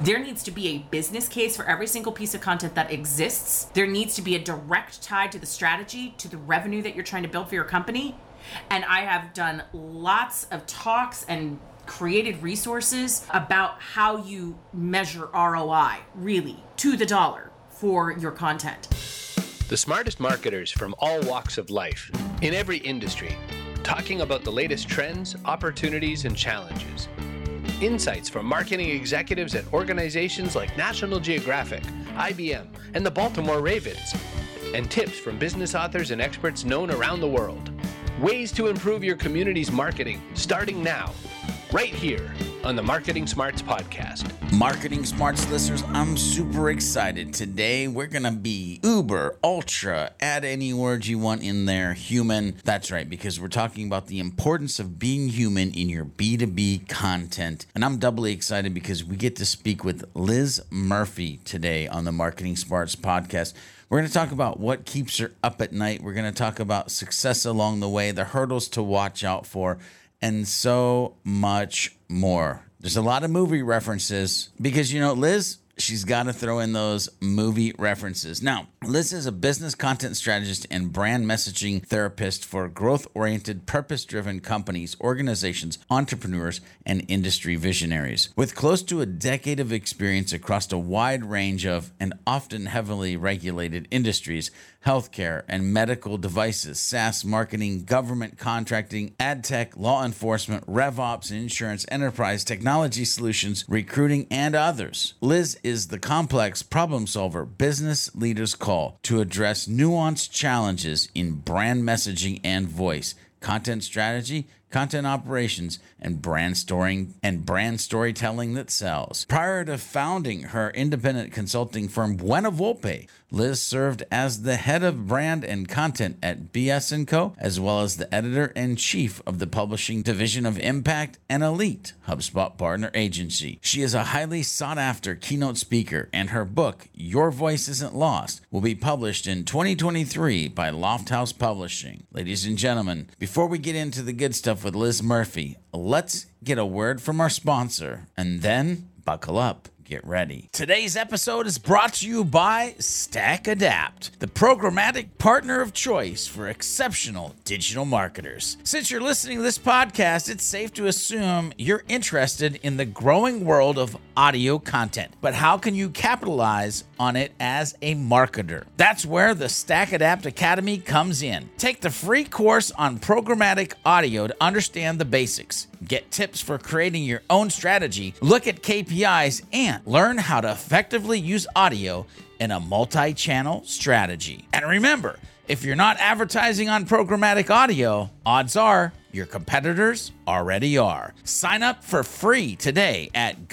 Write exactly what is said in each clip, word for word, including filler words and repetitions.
There needs to be a business case for every single piece of content that exists. There needs to be a direct tie to the strategy, to the revenue that you're trying to build for your company. And I have done lots of talks and created resources about how you measure R O I, really, to the dollar for your content. The smartest marketers from all walks of life, in every industry, talking about the latest trends, opportunities, and challenges. Insights from marketing executives at organizations like National Geographic, I B M, and the Baltimore Ravens. And tips from business authors and experts known around the world. Ways to improve your community's marketing, starting now, right here on the Marketing Smarts Podcast. Marketing Smarts listeners, I'm super excited. Today, we're going to be uber, ultra, add any words you want in there, human. That's right, because we're talking about the importance of being human in your B two B content. And I'm doubly excited because we get to speak with Liz Murphy today on the Marketing Smarts Podcast. We're going to talk about what keeps her up at night. We're going to talk about success along the way, the hurdles to watch out for, and so much more. There's a lot of movie references because, you know, Liz, she's got to throw in those movie references. Now, Liz is a business content strategist and brand messaging therapist for growth-oriented, purpose-driven companies, organizations, entrepreneurs, and industry visionaries. With close to a decade of experience across a wide range of and often heavily regulated industries, healthcare and medical devices, SaaS marketing, government contracting, ad tech, law enforcement, RevOps, insurance, enterprise, technology solutions, recruiting, and others. Liz is the complex problem solver business leaders call to address nuanced challenges in brand messaging and voice, content strategy, content operations, and brand storing and brand storytelling that sells. Prior to founding her independent consulting firm Buena Volpe, Liz served as the head of brand and content at B S and Co, as well as the editor-in-chief of the publishing division of Impact and Elite, HubSpot partner agency. She is a highly sought-after keynote speaker, and her book, Your Voice Isn't Lost, will be published in twenty twenty-three by Lofthouse Publishing. Ladies and gentlemen, before we get into the good stuff with Liz Murphy, let's get a word from our sponsor, and then buckle up. Get ready. Today's episode is brought to you by StackAdapt, the programmatic partner of choice for exceptional digital marketers. Since you're listening to this podcast, it's safe to assume you're interested in the growing world of audio content. But how can you capitalize on it as a marketer? That's where the StackAdapt Academy comes in. Take the free course on programmatic audio to understand the basics. Get tips for creating your own strategy, look at K P Is, and learn how to effectively use audio in a multi-channel strategy. And remember, if you're not advertising on programmatic audio, odds are your competitors already are. Sign up for free today at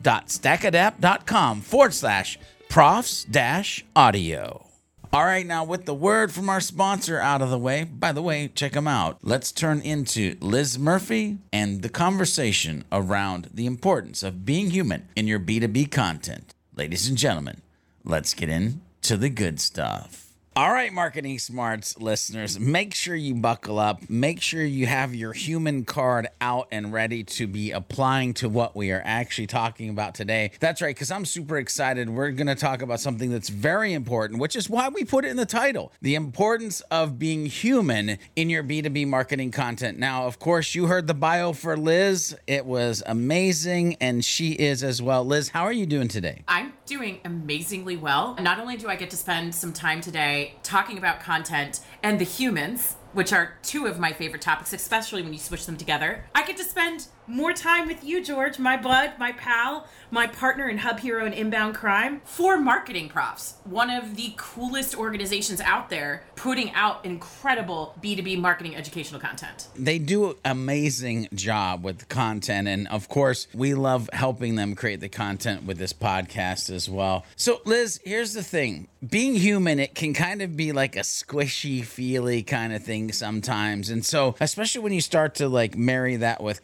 go.stackadapt.com forward slash profs dash audio. All right, now with the word from our sponsor out of the way, by the way, check them out. Let's turn into Liz Murphy and the conversation around the importance of being human in your B two B content. Ladies and gentlemen, let's get into the good stuff. All right, Marketing Smarts listeners, make sure you buckle up. Make sure you have your human card out and ready to be applying to what we are actually talking about today. That's right, because I'm super excited. We're going to talk about something that's very important, which is why we put it in the title, the importance of being human in your B two B marketing content. Now, of course, you heard the bio for Liz. It was amazing, and she is as well. Liz, how are you doing today? I'm doing amazingly well. Not only do I get to spend some time today talking about content and the humans, which are two of my favorite topics, especially when you switch them together, I get to spend more time with you, George, my bud, my pal, my partner in Hub Hero and Inbound Crime, for Marketing Profs, one of the coolest organizations out there putting out incredible B two B marketing educational content. They do an amazing job with the content, and of course, we love helping them create the content with this podcast as well. So, Liz, here's the thing. Being human, it can kind of be like a squishy, feely kind of thing sometimes. And so, especially when you start to like marry that with content,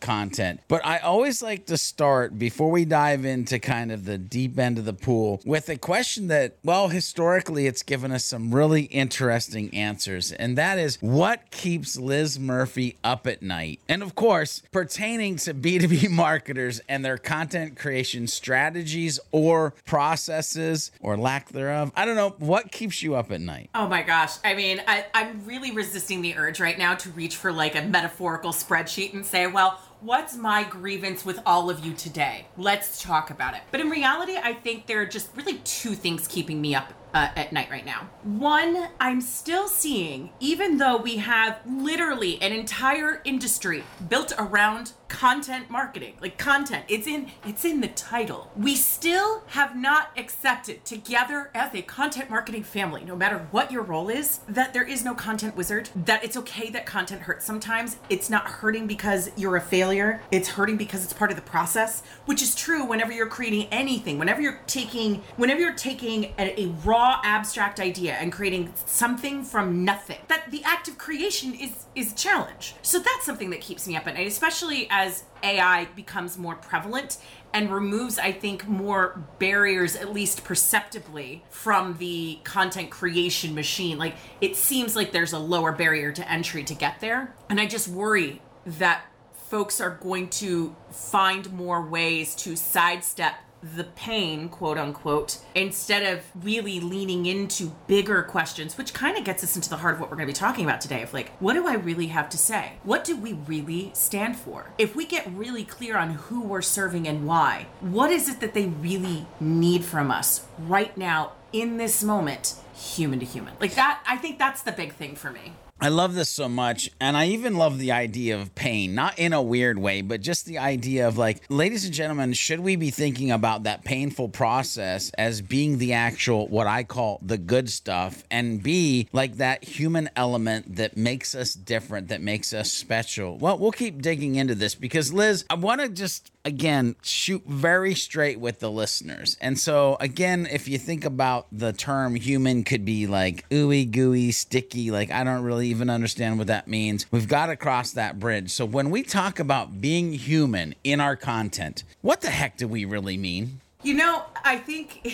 content. But I always like to start, before we dive into kind of the deep end of the pool, with a question that, well, historically, it's given us some really interesting answers. And that is, what keeps Liz Murphy up at night? And of course, pertaining to B two B marketers and their content creation strategies or processes or lack thereof. I don't know. What keeps you up at night? Oh my gosh. I mean, I, I'm really resisting the urge right now to reach for like a metaphorical spreadsheet and say, well, what's my grievance with all of you today? Let's talk about it. But in reality, I think there are just really two things keeping me up Uh, at night right now. One, I'm still seeing, even though we have literally an entire industry built around content marketing, like content, it's in it's in the title. We still have not accepted together as a content marketing family, no matter what your role is, that there is no content wizard, that it's okay that content hurts sometimes. It's not hurting because you're a failure. It's hurting because it's part of the process, which is true whenever you're creating anything, whenever you're taking, whenever you're taking a, a raw abstract idea and creating something from nothing. That the act of creation is is a challenge. So that's something that keeps me up at night, especially as A I becomes more prevalent and removes, I think, more barriers, at least perceptibly, from the content creation machine. Like, it seems like there's a lower barrier to entry to get there. And I just worry that folks are going to find more ways to sidestep the pain, quote unquote, instead of really leaning into bigger questions, which kind of gets us into the heart of what we're going to be talking about today, of like, what do I really have to say? What do we really stand for? If we get really clear on who we're serving and why, what is it that they really need from us right now in this moment, human to human? Like that, I think that's the big thing for me. I love this so much, and I even love the idea of pain, not in a weird way, but just the idea of like, ladies and gentlemen, should we be thinking about that painful process as being the actual, what I call the good stuff, and be like that human element that makes us different, that makes us special? Well, we'll keep digging into this because, Liz, I want to just, again, shoot very straight with the listeners. And so, again, if you think about the term human could be like ooey gooey, sticky, like I don't really even understand what that means. We've got to cross that bridge. So when we talk about being human in our content, what the heck do we really mean? You know, I think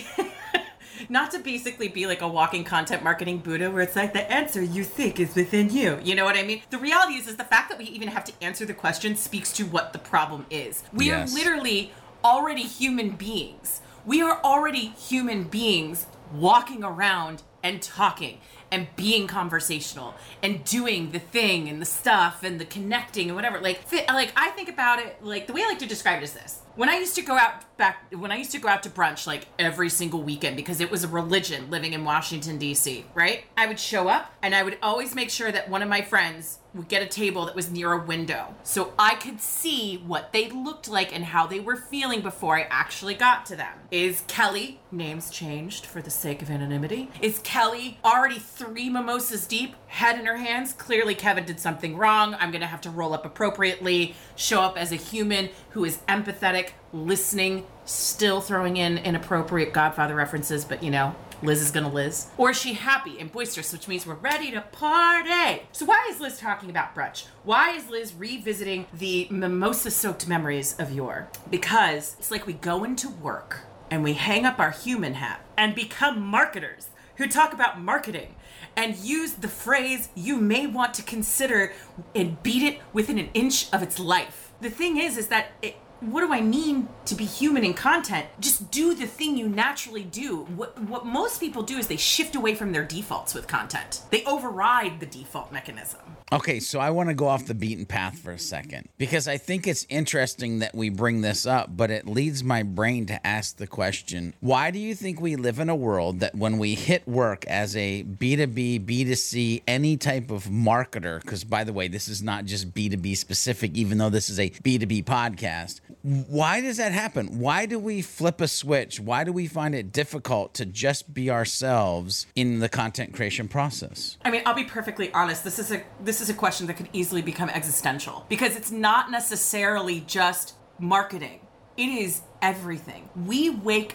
not to basically be like a walking content marketing Buddha where it's like the answer you think is within you. You know what I mean? The reality is, is the fact that we even have to answer the question speaks to what the problem is. We yes. are literally already human beings. We are already human beings walking around and talking and being conversational and doing the thing and the stuff and the connecting and whatever. Like, like I think about it, like the way I like to describe it is this. When I used to go out back, when I used to go out to brunch like every single weekend, because it was a religion living in Washington, D C, right? I would show up and I would always make sure that one of my friends would get a table that was near a window so I could see what they looked like and how they were feeling before I actually got to them. Is Kelly, names changed for the sake of anonymity, is Kelly already three mimosas deep, head in her hands? Clearly Kevin did something wrong. I'm gonna have to roll up appropriately, show up as a human who is empathetic, listening, still throwing in inappropriate Godfather references, but you know, Liz is gonna Liz. Or is she happy and boisterous, which means we're ready to party? So why is Liz talking about brunch? Why is Liz revisiting the mimosa-soaked memories of yore? Because it's like we go into work and we hang up our human hat and become marketers who talk about marketing and use the phrase you may want to consider and beat it within an inch of its life. The thing is, is that it, what do I mean to be human in content? Just do the thing you naturally do. What what most people do is they shift away from their defaults with content. They override the default mechanism. Okay, so I want to go off the beaten path for a second because I think it's interesting that we bring this up, but it leads my brain to ask the question, why do you think we live in a world that when we hit work as a B two B, B two C, any type of marketer, because by the way, this is not just B two B specific, even though this is a B two B podcast, why does that happen? Why do we flip a switch? Why do we find it difficult to just be ourselves in the content creation process? I mean, I'll be perfectly honest. This is a this is a question that could easily become existential because it's not necessarily just marketing. It is everything. We wake up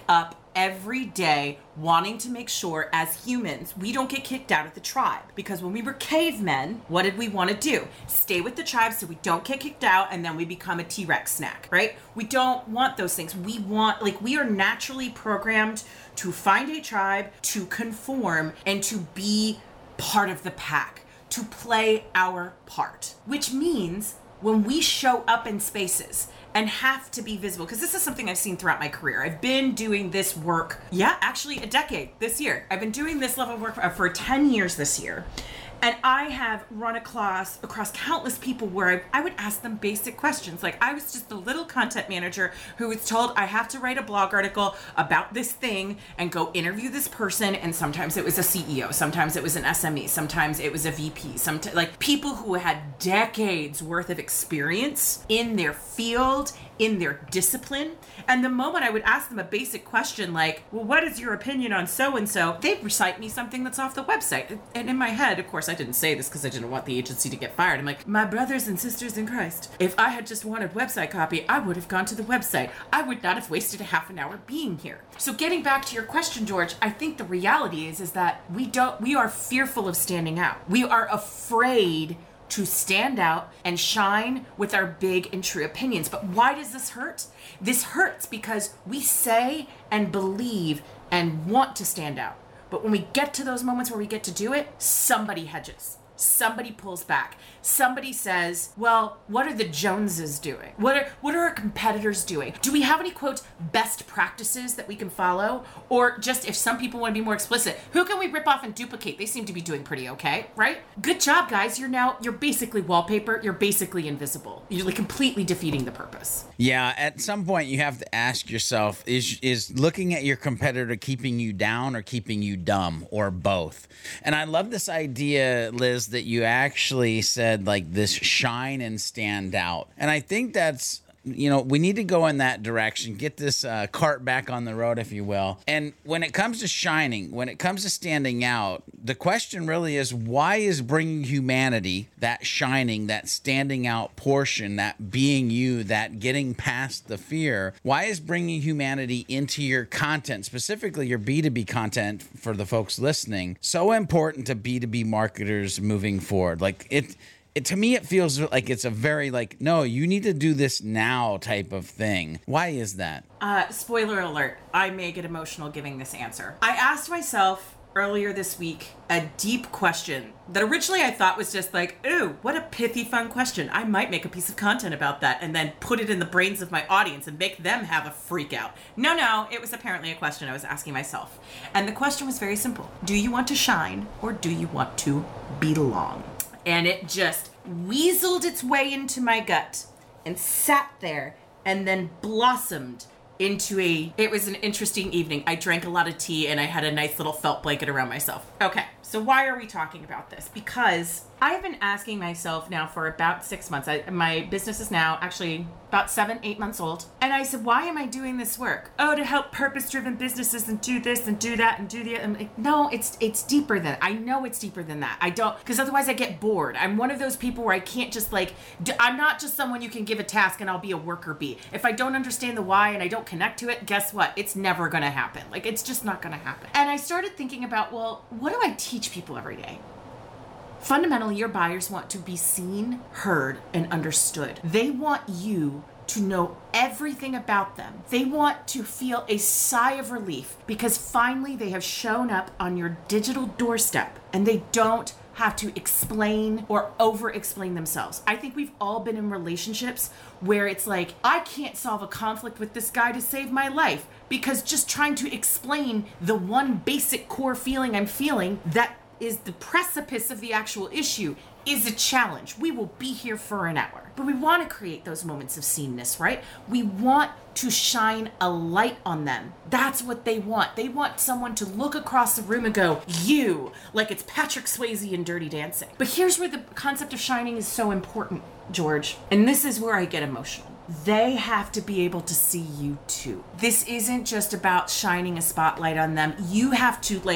every day wanting to make sure as humans we don't get kicked out of the tribe. Because when we were cavemen, what did we want to do? Stay with the tribe so we don't get kicked out and then we become a T-Rex snack, right? We don't want those things. We want, like, we are naturally programmed to find a tribe, to conform, and to be part of the pack, to play our part. Which means when we show up in spaces and have to be visible, because this is something I've seen throughout my career. I've been doing this work, yeah, actually a decade this year. I've been doing this level of work for, for ten years this year. And I have run across, across countless people where I, I would ask them basic questions. Like, I was just a little content manager who was told I have to write a blog article about this thing and go interview this person. And sometimes it was a C E O, sometimes it was an S M E, sometimes it was a V P, sometimes, like, people who had decades worth of experience in their field, in their discipline. And the moment I would ask them a basic question like, well, what is your opinion on so-and-so? They'd recite me something that's off the website. And in my head, of course, I didn't say this because I didn't want the agency to get fired. I'm like, my brothers and sisters in Christ, if I had just wanted website copy, I would have gone to the website. I would not have wasted a half an hour being here. So getting back to your question, George, I think the reality is, is that we don't, we are fearful of standing out. We are afraid to stand out and shine with our big and true opinions. But why does this hurt? This hurts because we say and believe and want to stand out. But when we get to those moments where we get to do it, somebody hedges. Somebody pulls back. Somebody says, well, what are the Joneses doing? What are what are our competitors doing? Do we have any, quote, best practices that we can follow? Or just, if some people want to be more explicit, who can we rip off and duplicate? They seem to be doing pretty okay, right? Good job, guys. You're now, you're basically wallpaper. You're basically invisible. You're like completely defeating the purpose. Yeah, at some point you have to ask yourself, is is looking at your competitor keeping you down or keeping you dumb, or both? And I love this idea, Liz, that you actually said, like, this shine and stand out. And I think that's, you know, we need to go in that direction, get this uh, cart back on the road, if you will. And when it comes to shining, when it comes to standing out, the question really is, why is bringing humanity, that shining, that standing out portion, that being you, that getting past the fear, why is bringing humanity into your content, specifically your B two B content for the folks listening, so important to B two B marketers moving forward? Like, it... It, to me, it feels like it's a very, like, no, you need to do this now type of thing. Why is that? Uh, spoiler alert, I may get emotional giving this answer. I asked myself earlier this week a deep question that originally I thought was just like, ooh, what a pithy, fun question. I might make a piece of content about that and then put it in the brains of my audience and make them have a freak out. No, no, it was apparently a question I was asking myself. And the question was very simple. Do you want to shine or do you want to belong? And it just weaseled its way into my gut and sat there and then blossomed into a, it was an interesting evening. I drank a lot of tea and I had a nice little felt blanket around myself. Okay, so why are we talking about this? Because I've been asking myself now for about six months. I, my business is now actually about seven, eight months old. And I said, why am I doing this work? Oh, to help purpose-driven businesses and do this and do that and do the, I'm like, no, it's it's deeper than, I know it's deeper than that. I don't, because otherwise I get bored. I'm one of those people where I can't just like, I'm not just someone you can give a task and I'll be a worker bee. If I don't understand the why and I don't connect to it, guess what? It's never gonna happen. Like, it's just not gonna happen. And I started thinking about, well, what do I teach people every day? Fundamentally, your buyers want to be seen, heard, and understood. They want you to know everything about them. They want to feel a sigh of relief because finally they have shown up on your digital doorstep and they don't have to explain or over-explain themselves. I think we've all been in relationships where it's like, I can't solve a conflict with this guy to save my life because just trying to explain the one basic core feeling I'm feeling that is the precipice of the actual issue is a challenge. We will be here for an hour. But we want to create those moments of seenness, right? We want to shine a light on them. That's what they want. They want someone to look across the room and go, you, like it's Patrick Swayze in Dirty Dancing. But here's where the concept of shining is so important, George. And this is where I get emotional. They have to be able to see you too. This isn't just about shining a spotlight on them. You have to, like,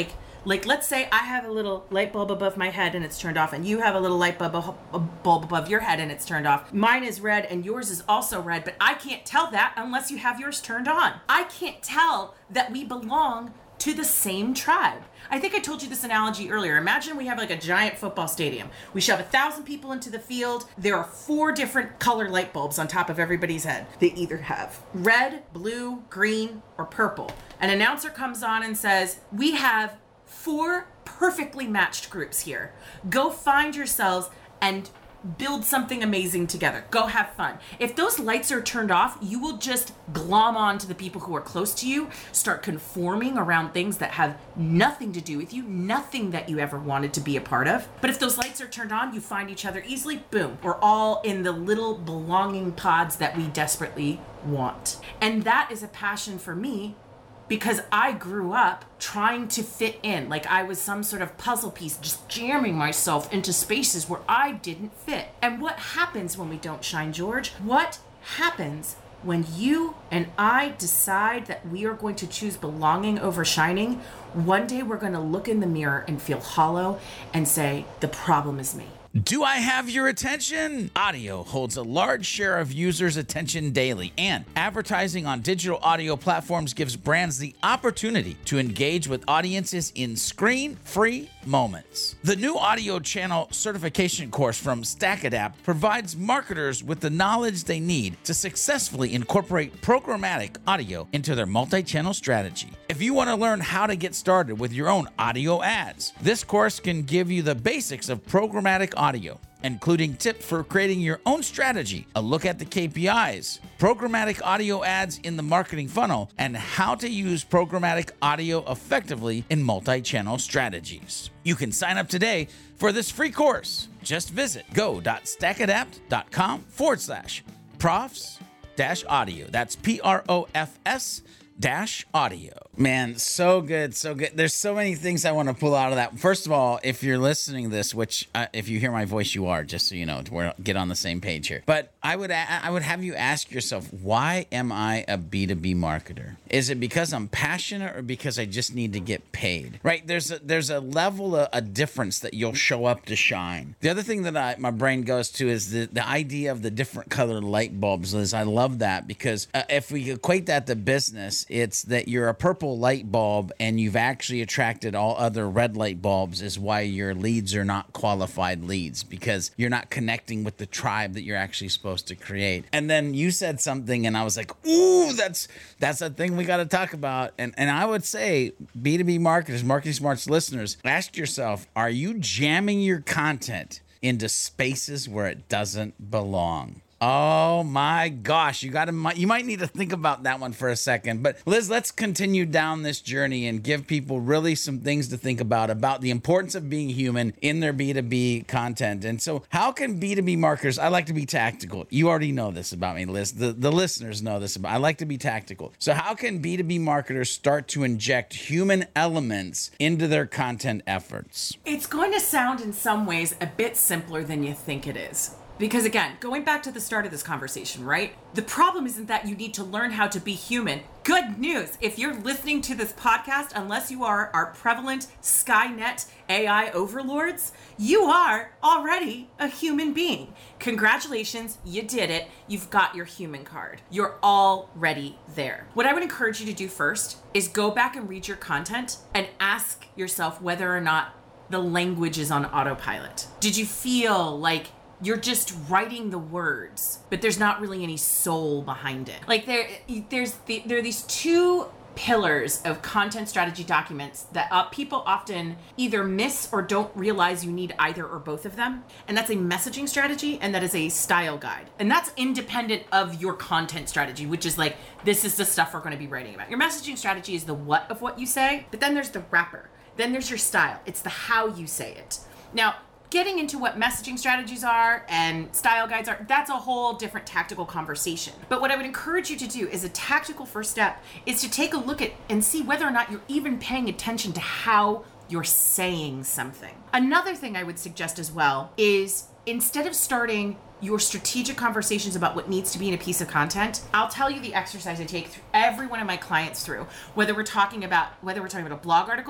Like, let's say I have a little light bulb above my head and it's turned off, and you have a little light bulb, a bulb above your head and it's turned off. Mine is red and yours is also red, but I can't tell that unless you have yours turned on. I can't tell that we belong to the same tribe. I think I told you this analogy earlier. Imagine we have like a giant football stadium. We shove a thousand people into the field. There are four different color light bulbs on top of everybody's head. They either have red, blue, green, or purple. An announcer comes on and says, we have four perfectly matched groups here. Go find yourselves and build something amazing together. Go have fun. If those lights are turned off, you will just glom on to the people who are close to you, start conforming around things that have nothing to do with you, nothing that you ever wanted to be a part of. But if those lights are turned on, you find each other easily, boom. We're all in the little belonging pods that we desperately want. And that is a passion for me, because I grew up trying to fit in, like I was some sort of puzzle piece, just jamming myself into spaces where I didn't fit. And what happens when we don't shine, George? What happens when you and I decide that we are going to choose belonging over shining? One day we're going to look in the mirror and feel hollow and say, the problem is me. Do I have your attention? Audio holds a large share of users' attention daily, and advertising on digital audio platforms gives brands the opportunity to engage with audiences in screen-free moments. The new audio channel certification course from StackAdapt provides marketers with the knowledge they need to successfully incorporate programmatic audio into their multi-channel strategy. If you want to learn how to get started with your own audio ads, this course can give you the basics of programmatic audio, including tips for creating your own strategy, a look at the K P Is, programmatic audio ads in the marketing funnel, and how to use programmatic audio effectively in multi-channel strategies. You can sign up today for this free course. Just visit go.stackadapt.com forward slash profs dash audio. That's P R O F S dash audio. Man, so good, so good. There's so many things I want to pull out of that. First of all, if you're listening to this, which uh, if you hear my voice, you are, just so you know, to get on the same page here. But I would I would have you ask yourself, why am I a B two B marketer? Is it because I'm passionate or because I just need to get paid? Right? There's a, there's a level of a difference that you'll show up to shine. The other thing that I, my brain goes to is the, the idea of the different colored light bulbs, Liz. I love that because uh, if we equate that to business, it's that you're a purple light bulb and you've actually attracted all other red light bulbs is why your leads are not qualified leads, because you're not connecting with the tribe that you're actually supposed to create. And then you said something and I was like, ooh, that's that's a thing we got to talk about. And and I would say B two B marketers, Marketing Smarts listeners, ask yourself, are you jamming your content into spaces where it doesn't belong? Oh my gosh, you got to you might need to think about that one for a second. But Liz, let's continue down this journey and give people really some things to think about about the importance of being human in their B two B content. And so how can B two B marketers, I like to be tactical. You already know this about me, Liz. The, the listeners know this about I like to be tactical. So how can B two B marketers start to inject human elements into their content efforts? It's going to sound in some ways a bit simpler than you think it is. Because again, going back to the start of this conversation, right? The problem isn't that you need to learn how to be human. Good news. If you're listening to this podcast, unless you are our prevalent Skynet A I overlords, you are already a human being. Congratulations, you did it. You've got your human card. You're already there. What I would encourage you to do first is go back and read your content and ask yourself whether or not the language is on autopilot. Did you feel like you're just writing the words, but there's not really any soul behind it? Like there, there's the, there are these two pillars of content strategy documents that uh, people often either miss or don't realize you need either or both of them. And that's a messaging strategy and that is a style guide. And that's independent of your content strategy, which is like, this is the stuff we're going to be writing about. Your messaging strategy is the what of what you say, but then there's the wrapper. Then there's your style. It's the how you say it. Now, getting into what messaging strategies are and style guides are, that's a whole different tactical conversation. But what I would encourage you to do is a tactical first step is to take a look at and see whether or not you're even paying attention to how you're saying something. Another thing I would suggest as well is instead of starting your strategic conversations about what needs to be in a piece of content, I'll tell you the exercise I take every one of my clients through, whether we're talking about whether we're talking about a blog article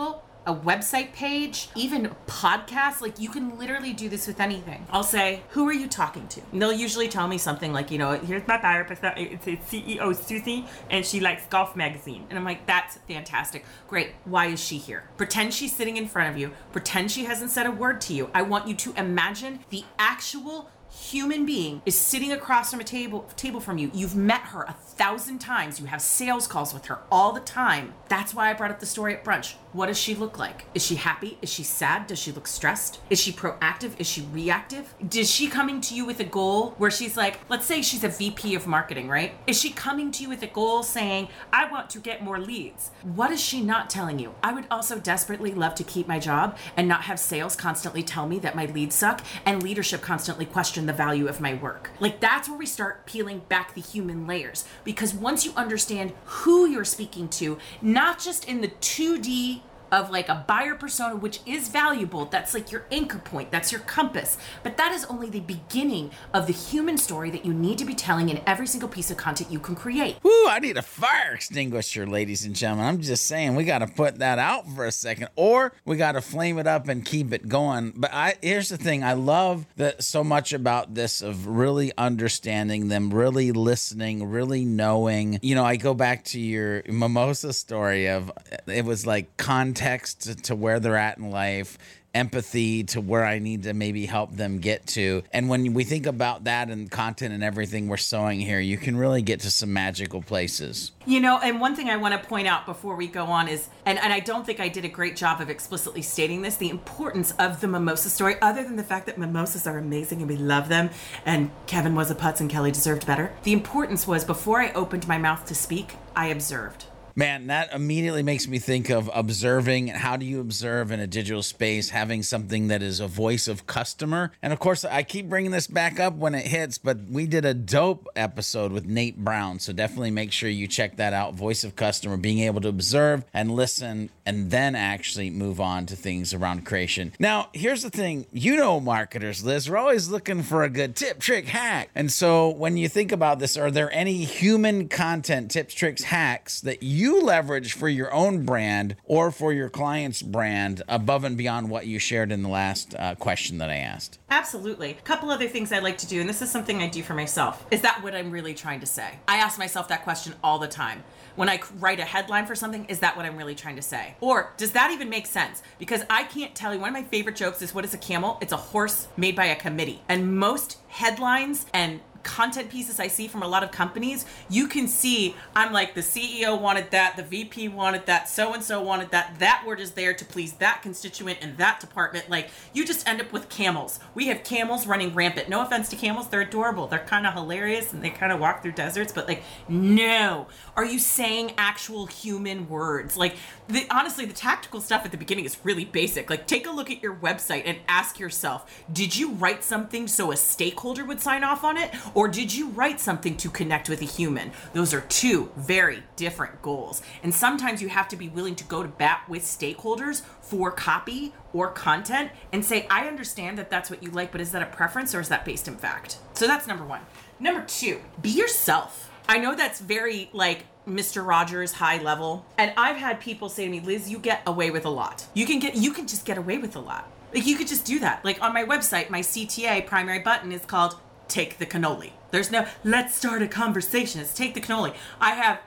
a website page, even podcasts. Like, you can literally do this with anything. I'll say, who are you talking to? And they'll usually tell me something like, you know, here's my buyer persona. It's C E O Susie, and she likes Golf Magazine. And I'm like, that's fantastic. Great. Why is she here? Pretend she's sitting in front of you. Pretend she hasn't said a word to you. I want you to imagine the actual human being is sitting across from a table table from you. You've met her a thousand times. You have sales calls with her all the time. That's why I brought up the story at brunch. What does she look like? Is she happy? Is she sad? Does she look stressed? Is she proactive? Is she reactive? Is she coming to you with a goal where she's like, let's say she's a V P of marketing, right? Is she coming to you with a goal saying, I want to get more leads? What is she not telling you? I would also desperately love to keep my job and not have sales constantly tell me that my leads suck and leadership constantly question the value of my work. Like, that's where we start peeling back the human layers. Because once you understand who you're speaking to, not just in the two D of like a buyer persona, which is valuable, that's like your anchor point, that's your compass, but that is only the beginning of the human story that you need to be telling in every single piece of content you can create. Woo, I need a fire extinguisher, ladies and gentlemen. I'm just saying, we got to put that out for a second, or we got to flame it up and keep it going. But I here's the thing, I love that so much about this, of really understanding them, really listening, really knowing. You know, I go back to your mimosa story of, it was like context to, to where they're at in life, empathy to where I need to maybe help them get to. And when we think about that and content and everything we're sewing here, you can really get to some magical places. You know, and one thing I want to point out before we go on is, and, and I don't think I did a great job of explicitly stating this, the importance of the mimosa story, other than the fact that mimosas are amazing and we love them, and Kevin was a putz and Kelly deserved better. The importance was, before I opened my mouth to speak, I observed. Man, that immediately makes me think of observing. How do you observe in a digital space, having something that is a voice of customer? And of course, I keep bringing this back up when it hits, but we did a dope episode with Nate Brown. So definitely make sure you check that out. Voice of customer, being able to observe and listen, and then actually move on to things around creation. Now, here's the thing. You know, marketers, Liz, we're always looking for a good tip, trick, hack. And so when you think about this, are there any human content tips, tricks, hacks that you you leverage for your own brand or for your client's brand above and beyond what you shared in the last uh, question that I asked? Absolutely. A couple other things I like to do, and this is something I do for myself. Is that what I'm really trying to say? I ask myself that question all the time. When I write a headline for something, is that what I'm really trying to say? Or does that even make sense? Because I can't tell you, one of my favorite jokes is, what is a camel? It's a horse made by a committee. And most headlines and content pieces I see from a lot of companies, you can see I'm like, the C E O wanted that, the V P wanted that, so-and-so wanted that, that word is there to please that constituent in that department. Like, you just end up with camels. We have camels running rampant. No offense to camels, they're adorable. They're kind of hilarious and they kind of walk through deserts, but like, no. Are you saying actual human words? Like, the, honestly, the tactical stuff at the beginning is really basic. Like, take a look at your website and ask yourself, did you write something so a stakeholder would sign off on it? Or did you write something to connect with a human? Those are two very different goals. And sometimes you have to be willing to go to bat with stakeholders for copy or content and say, I understand that that's what you like, but is that a preference or is that based in fact? So that's number one. Number two, be yourself. I know that's very like Mister Rogers high level. And I've had people say to me, Liz, you get away with a lot. You can get, you can just get away with a lot. Like, you could just do that. Like, on my website, my C T A primary button is called Take the Cannoli. There's no, let's start a conversation. It's take the cannoli. I have,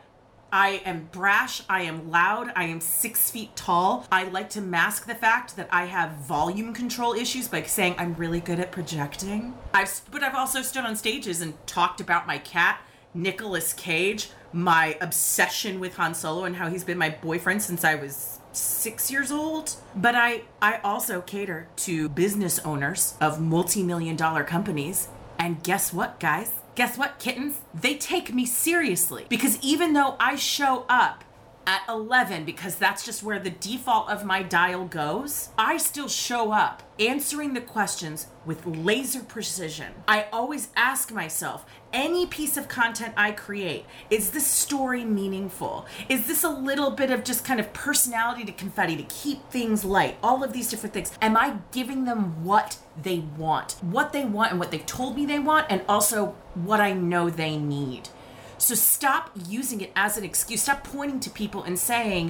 I am brash. I am loud. I am six feet tall. I like to mask the fact that I have volume control issues by saying I'm really good at projecting. I've, but I've also stood on stages and talked about my cat, Nicolas Cage, my obsession with Han Solo and how he's been my boyfriend since I was six years old. But I, I also cater to business owners of multi-million dollar companies. And guess what, guys? Guess what, kittens? They take me seriously. Because even though I show up at eleven, because that's just where the default of my dial goes, I still show up answering the questions with laser precision. I always ask myself, any piece of content I create, is this story meaningful? Is this a little bit of just kind of personality to confetti to keep things light? All of these different things. Am I giving them what they want? What they want and what they've told me they want, and also what I know they need. So stop using it as an excuse. Stop pointing to people and saying,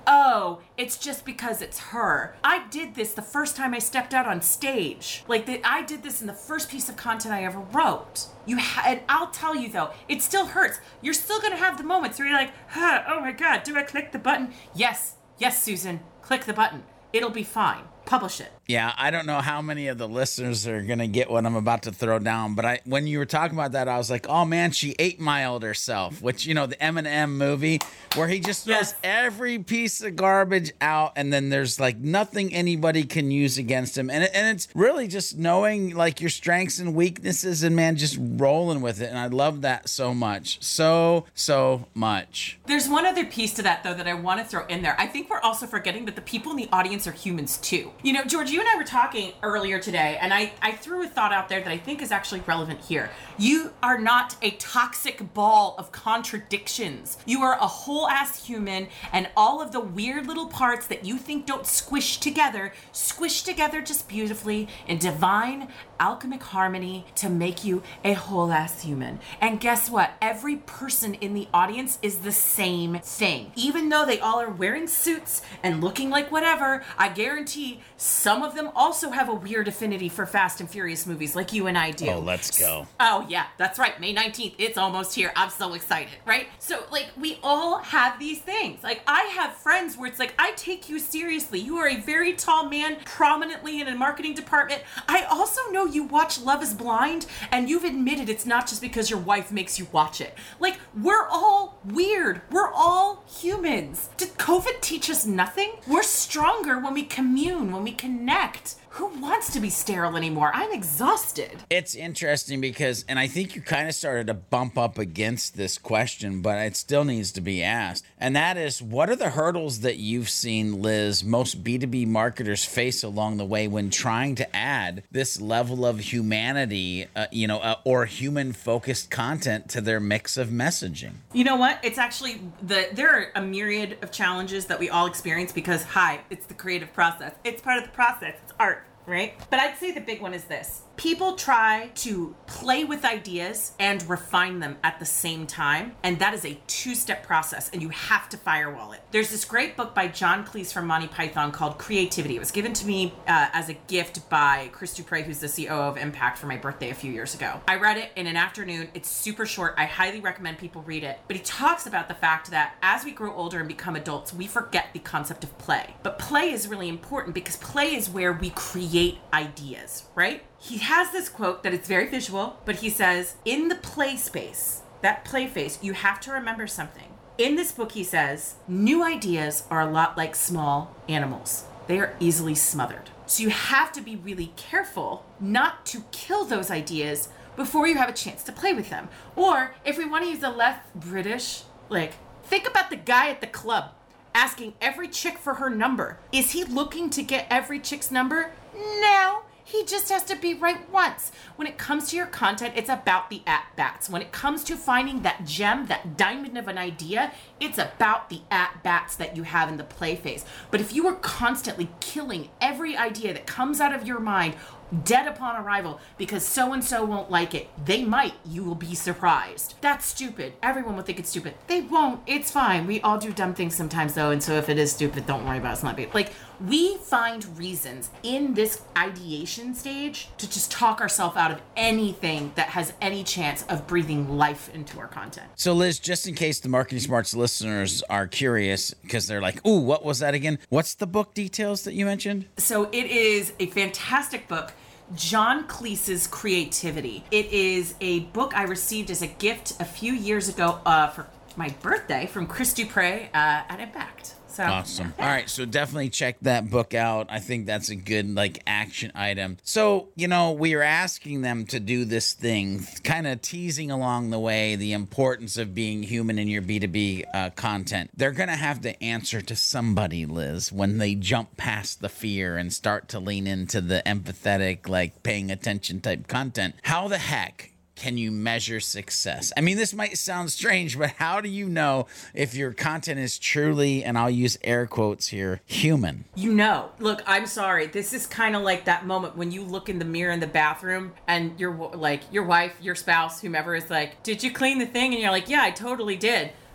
oh, it's just because it's her. I did this the first time I stepped out on stage. Like, the, I did this in the first piece of content I ever wrote. You ha- and I'll tell you though, it still hurts. You're still gonna have the moments where you're like, huh, oh my God, do I click the button? Yes, yes, Susan, click the button. It'll be fine. Publish it. Yeah, I don't know how many of the listeners are going to get what I'm about to throw down, but I when you were talking about that, I was like, oh man, she eight-miled herself, which, you know, the Eminem movie where he just throws Yes. every piece of garbage out and then there's like nothing anybody can use against him. And, it, and it's really just knowing like your strengths and weaknesses and, man, just rolling with it. And I love that so much. So, so much. There's one other piece to that, though, that I want to throw in there. I think we're also forgetting that the people in the audience are humans, too. You know, George, you and I were talking earlier today, and I, I threw a thought out there that I think is actually relevant here. You are not a toxic ball of contradictions. You are a whole-ass human, and all of the weird little parts that you think don't squish together, squish together just beautifully in divine alchemic harmony to make you a whole-ass human. And guess what? Every person in the audience is the same thing. Even though they all are wearing suits and looking like whatever, I guarantee some of them also have a weird affinity for Fast and Furious movies like you and I do. Oh, let's go. Oh, yeah, that's right. May nineteenth, it's almost here. I'm so excited, right? So, like, we all have these things. Like, I have friends where it's like, I take you seriously. You are a very tall man, prominently in a marketing department. I also know you watch Love is Blind, and you've admitted it's not just because your wife makes you watch it. Like, we're all weird. We're all humans. Did COVID teach us nothing? We're stronger when we commune, when we connect. Who wants to be sterile anymore? I'm exhausted. It's interesting because, and I think you kind of started to bump up against this question, but it still needs to be asked. And that is, what are the hurdles that you've seen, Liz, most B two B marketers face along the way when trying to add this level of humanity, uh, you know, uh, or human-focused content to their mix of messaging? You know what? It's actually, the there are a myriad of challenges that we all experience because, hi, it's the creative process. It's part of the process. It's art. Right? But I'd say the big one is this. People try to play with ideas and refine them at the same time. And that is a two-step process, and you have to firewall it. There's this great book by John Cleese from Monty Python called Creativity. It was given to me uh, as a gift by Chris Dupre, who's the C O O of Impact, for my birthday a few years ago. I read it in an afternoon. It's super short. I highly recommend people read it. But he talks about the fact that as we grow older and become adults, we forget the concept of play. But play is really important because play is where we create ideas, right? He has this quote that it's very visual, but he says, in the play space, that play phase, you have to remember something. In this book, he says, new ideas are a lot like small animals. They are easily smothered. So you have to be really careful not to kill those ideas before you have a chance to play with them. Or if we want to use a less British, like, think about the guy at the club asking every chick for her number. Is he looking to get every chick's number? No. He just has to be right once. When it comes to your content, it's about the at-bats. When it comes to finding that gem, that diamond of an idea, it's about the at-bats that you have in the play phase. But if you are constantly killing every idea that comes out of your mind, dead upon arrival, because so-and-so won't like it, they might, you will be surprised. That's stupid. Everyone will think it's stupid. They won't. It's fine. We all do dumb things sometimes, though, and so if it is stupid, don't worry about it. It's not big. Like, we find reasons in this ideation stage to just talk ourselves out of anything that has any chance of breathing life into our content. So, Liz, just in case the Marketing Smarts listeners are curious, because they're like, ooh, what was that again? What's the book details that you mentioned? So it is a fantastic book, John Cleese's Creativity. It is a book I received as a gift a few years ago uh, for my birthday from Chris Dupre uh, at Impact. So, awesome. All right. So definitely check that book out. I think that's a good like action item. So, you know, we are asking them to do this thing, kind of teasing along the way the importance of being human in your B two B uh, content. They're going to have to answer to somebody, Liz, when they jump past the fear and start to lean into the empathetic, like paying attention type content. How the heck can you measure success? I mean, this might sound strange, but how do you know if your content is truly, and I'll use air quotes here, human? You know, look, I'm sorry. This is kind of like that moment when you look in the mirror in the bathroom and your like your wife, your spouse, whomever is like, did you clean the thing? And you're like, yeah, I totally did.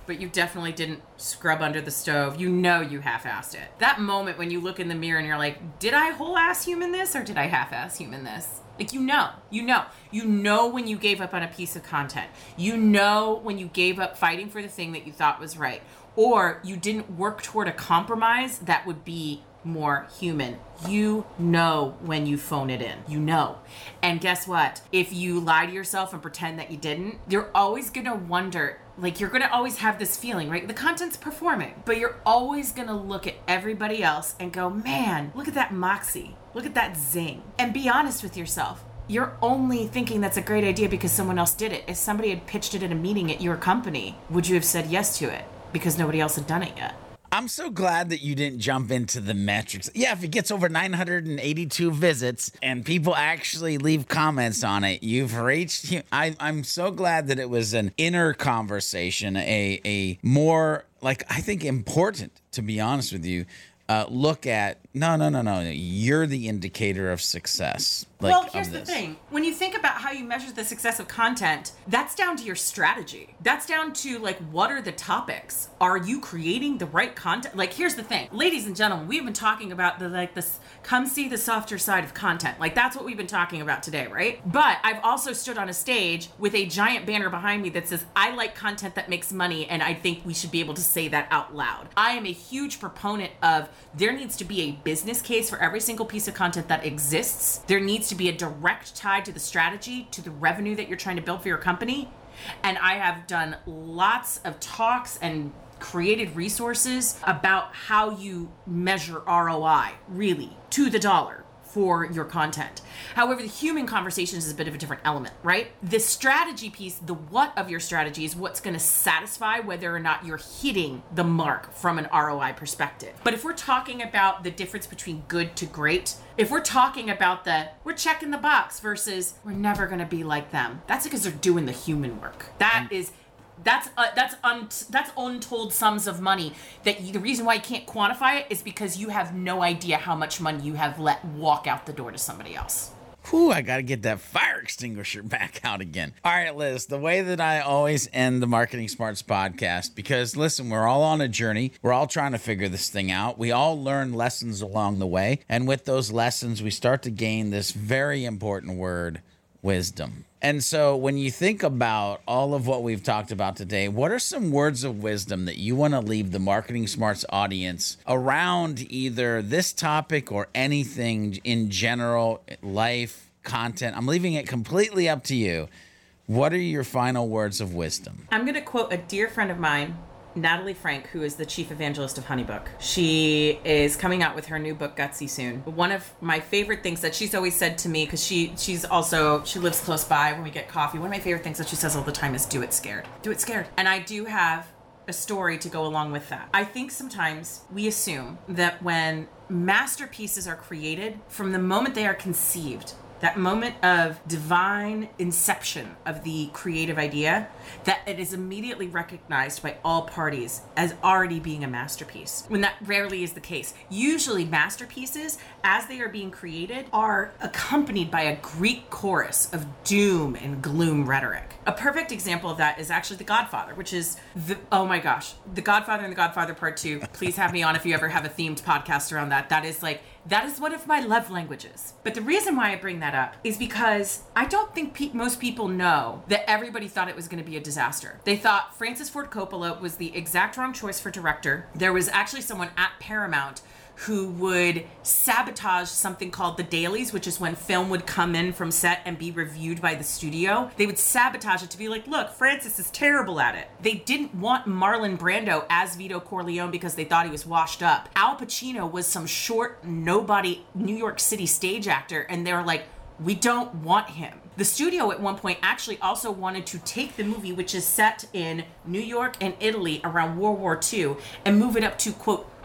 but you definitely didn't scrub under the stove. You know you half-assed it. That moment when you look in the mirror and you're like, did I whole-ass human this or did I half-ass human this? Like, you know, you know, you know when you gave up on a piece of content. You know when you gave up fighting for the thing that you thought was right. Or you didn't work toward a compromise that would be more human. You know when you phone it in. You know. And guess what? If you lie to yourself and pretend that you didn't, you're always going to wonder, like, you're going to always have this feeling, right? The content's performing, but you're always going to look at everybody else and go, man, look at that moxie. Look at that zing. And be honest with yourself. You're only thinking that's a great idea because someone else did it. If somebody had pitched it at a meeting at your company, would you have said yes to it because nobody else had done it yet? I'm so glad that you didn't jump into the metrics. Yeah, if it gets over nine hundred eighty-two visits and people actually leave comments on it, you've reached. I, I'm so glad that it was an inner conversation, a a more, like, I think important, to be honest with you, uh, look at, no, no, no, no, you're the indicator of success. Like, well, here's the thing. When you think about how you measure the success of content, that's down to your strategy. That's down to, like, what are the topics? Are you creating the right content? Like, here's the thing. Ladies and gentlemen, we've been talking about the, like, this, come see the softer side of content. Like, that's what we've been talking about today, right? But I've also stood on a stage with a giant banner behind me that says, I like content that makes money, and I think we should be able to say that out loud. I am a huge proponent of there needs to be a business case for every single piece of content that exists. There needs to be a direct tie to the strategy, to the revenue that you're trying to build for your company. And I have done lots of talks and created resources about how you measure R O I, really, to the dollar for your content. However, the human conversation is a bit of a different element, right? The strategy piece, the what of your strategy is what's going to satisfy whether or not you're hitting the mark from an R O I perspective. But if we're talking about the difference between good to great, if we're talking about the we're checking the box versus we're never going to be like them, that's because they're doing the human work. That is That's uh, that's un- that's untold sums of money. That you, the reason why you can't quantify it is because you have no idea how much money you have let walk out the door to somebody else. Whew, I got to get that fire extinguisher back out again. All right, Liz, the way that I always end the Marketing Smarts podcast, because listen, we're all on a journey. We're all trying to figure this thing out. We all learn lessons along the way. And with those lessons, we start to gain this very important word, wisdom. And so when you think about all of what we've talked about today, what are some words of wisdom that you want to leave the Marketing Smarts audience around either this topic or anything in general, life, content? I'm leaving it completely up to you. What are your final words of wisdom? I'm going to quote a dear friend of mine, Natalie Frank, who is the chief evangelist of Honeybook. She is coming out with her new book, Gutsy, soon. One of my favorite things that she's always said to me, because she she's also, she lives close by when we get coffee, one of my favorite things that she says all the time is, do it scared. Do it scared. And I do have a story to go along with that. I think sometimes we assume that when masterpieces are created, from the moment they are conceived, that moment of divine inception of the creative idea, that it is immediately recognized by all parties as already being a masterpiece, when that rarely is the case. Usually masterpieces, as they are being created, are accompanied by a Greek chorus of doom and gloom rhetoric. A perfect example of that is actually The Godfather, which is, the, oh my gosh, The Godfather and The Godfather Part two. Please have me on if you ever have a themed podcast around that. That is like, that is one of my love languages. But the reason why I bring that up is because I don't think pe- most people know that everybody thought it was going to be a disaster. They thought Francis Ford Coppola was the exact wrong choice for director. There was actually someone at Paramount who would sabotage something called the dailies, which is when film would come in from set and be reviewed by the studio. They would sabotage it to be like, look, Francis is terrible at it. They didn't want Marlon Brando as Vito Corleone because they thought he was washed up. Al Pacino was some short, nobody New York City stage actor, and they were like, we don't want him. The studio at one point actually also wanted to take the movie, which is set in New York and Italy around World War Two, and move it up to, quote,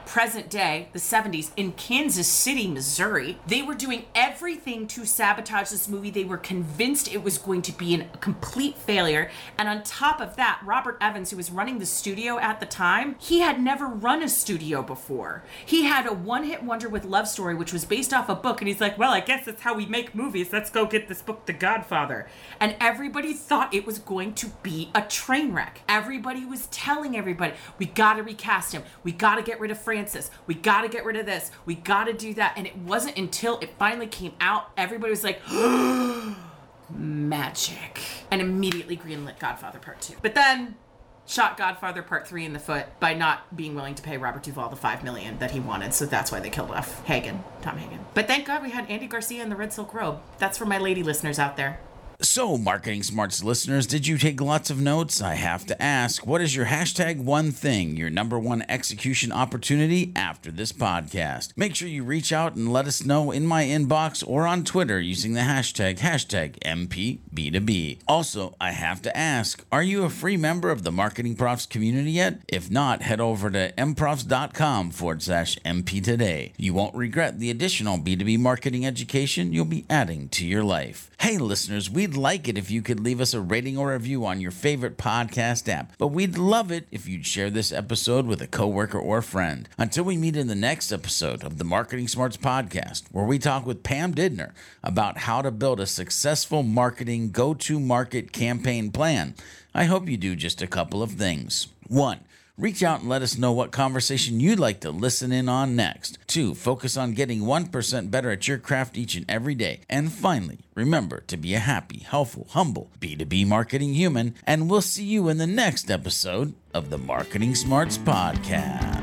present day, the seventies, in Kansas City, Missouri. They were doing everything to sabotage this movie. They were convinced it was going to be a complete failure. And on top of that, Robert Evans, who was running the studio at the time, he had never run a studio before. He had a one-hit wonder with Love Story, which was based off a book. And he's like, well, I guess that's how we make movies. Let's go get this book, The Godfather. And everybody thought it was going to be a train wreck. Everybody was telling everybody, we got to recast him. We got to get rid of Francis. We got to get rid of this. We got to do that. And it wasn't until it finally came out, everybody was like, magic. And immediately greenlit Godfather Part two. But then shot Godfather Part three in the foot by not being willing to pay Robert Duvall the five million dollars that he wanted. So that's why they killed off Hagen, Tom Hagen. But thank God we had Andy Garcia in the Red Silk Robe. That's for my lady listeners out there. So, Marketing Smarts listeners, did you take lots of notes? I have to ask, what is your hashtag one thing, your number one execution opportunity after this podcast? Make sure you reach out and let us know in my inbox or on Twitter using the hashtag, hashtag M P B two B. Also, I have to ask, are you a free member of the Marketing Profs community yet? If not, head over to mprofs.com forward slash MP today. You won't regret the additional B two B marketing education you'll be adding to your life. Hey listeners, we'd like it if you could leave us a rating or review on your favorite podcast app, but we'd love it if you'd share this episode with a coworker or friend. Until we meet in the next episode of the Marketing Smarts podcast, where we talk with Pam Didner about how to build a successful marketing go-to-market campaign plan, I hope you do just a couple of things. One, reach out and let us know what conversation you'd like to listen in on next. Two, focus on getting one percent better at your craft each and every day. And finally, remember to be a happy, helpful, humble B two B marketing human. And we'll see you in the next episode of the Marketing Smarts Podcast.